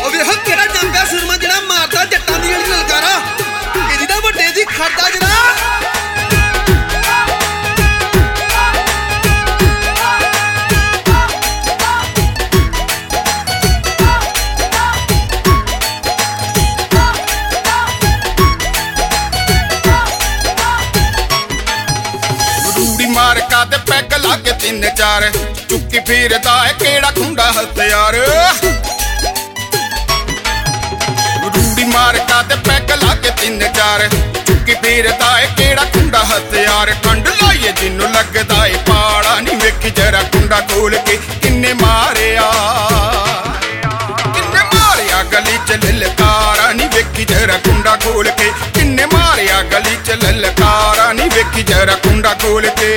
सुरमा जरा मारता जट्टां दी गली ललकारा जिहदा वड्डे दी खड़दा जरा मार का ते पैग लागे 3-4 चुक्की फिरदा है केड़ा खुंडा हथियार रूड़ी मार का ते पैग लागे 3-4 चुक्की फिरदा है केड़ा खुंडा हथियार ठंड लाइए जिन्नू लगदा है पाड़ा नी वेखी जरा कुंडा खोल के किन्ने मारिया गली च ललकारा नी वेखी जरा कुंडा खोल के किन्ने मारिया गली च ललकारा नी वेखी जरा कुंडा खोल के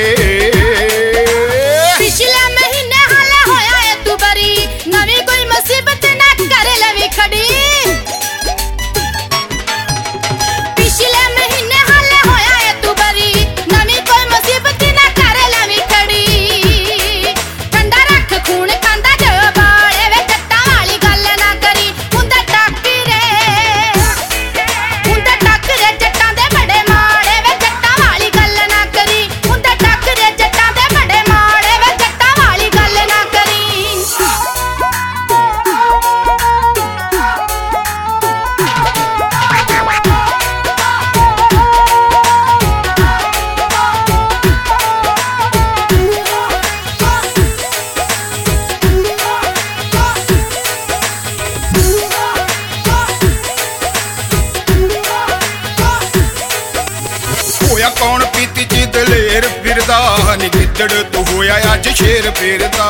पिछले महीने हाले होया है तू बरी नवी कोई मुसीबत ना करे लवी खड़ी पिछले महीने हाले होया है तू बरी नवी कोई मुसीबत ना करे लवी खड़ी ठंडा रख खून खांदा जो बाले वे जट्टां वाली गल ना करी हुंदा टक रे जट्टां दे बड़े माड़े वे जट्टां वाली गल ना करी हुंदा टक रे जट्टां दे बड़े माड़े वे जट्टां वाली गल ना करी होया कौन पीती च दलेर फिरदा नी गिद्दड़ तू होया अज शेर फिरदा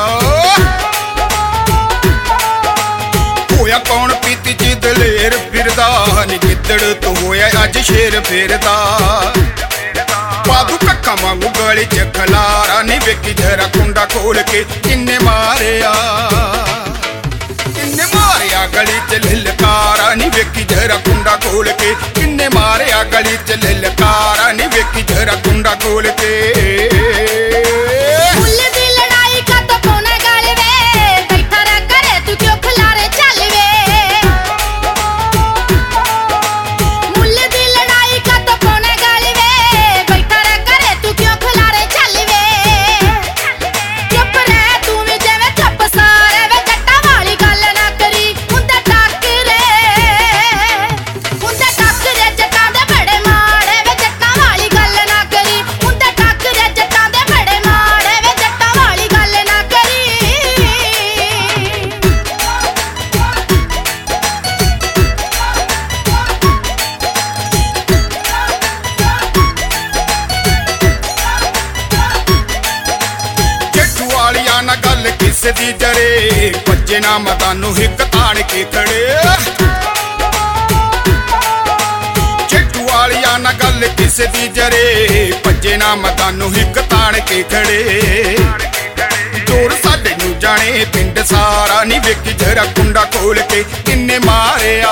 होया कौन पीती च दलेर फिरदा नी गिद्दड़ तू होया अज शेर फिरदा पादू कक्का वांगू गली च खलारा नी वेखी जरा कुंडा खोल के किन्ने मारिया गली च ललकारा नी वेखी जरा कुंडा खोल के किन्ने मारिया गली च ललकारा नी वेखी जरा कुंडा खोल के मुल्ल दी लड़ाई का तो कोने गल वे बैठा रह करे तू क्यों खिलारे चल वे मुल्ल दी लड़ाई का तो कोने गल वे बैठा रह करे तू क्यों खिलारे चल वे चुप रह तू भी जिवें चुप सारे वे जट्टां वाली गल ना करी हुंदा टक रे जट्टां दे बड़े माड़े वे जट्टां वाली गल ना करी हुंदा टक रे जट्टां दे बड़े माड़े वे जट्टां वाली गल ना करी जेठू वालिया ना गल किसे दी जरे बच्चे ना मदानू हिक ताण के खड़े जेठू वालिया ना गल किसे दी जरे बच्चे ना मदानू हिक ताण के खड़े जोर साडे नू जाने पिंड सारा नी वेखी जरा कुंडा खोल के किन्ने मारिया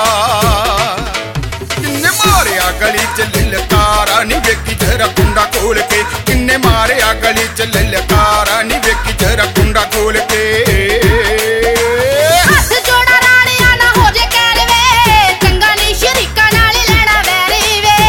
गली च ललकारा नी वेखी जरा कुंडा खोल के किन्ने मारिया गली च ललकारा नी वेखी जरा कुंडा खोल के हथ जोड़ा राणिया ना हो जे कैर वे चंगा नी शरीका नाल लेना वैरी वे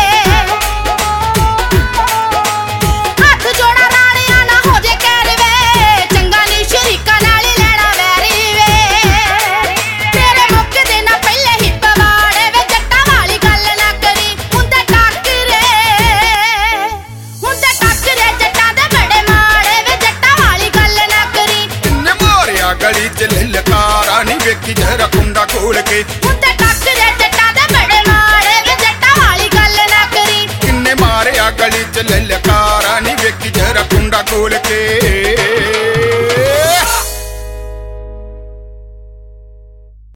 हथ जोड़ा राणिया ना हो जे कैर वे चंगा नी शरीका नाल लेना वैरी वे तेरे मुक्क दे ना पहले ही पवाड़े वे जट्टां वाली गल ना करी हुंदा टक रे जट्टां दे बड़े माड़े वे जट्टां वाली गल ना करी किन्ने मारिया गली च ललकारा नी वेखी जरा कुंडा खोल के हुंदा टक रे जट्टां दे बड़े माड़े वे जट्टां वाली गल ना करी किन्ने मारिया गली च ललकारा नी वेखी जरा कुंडा खोल के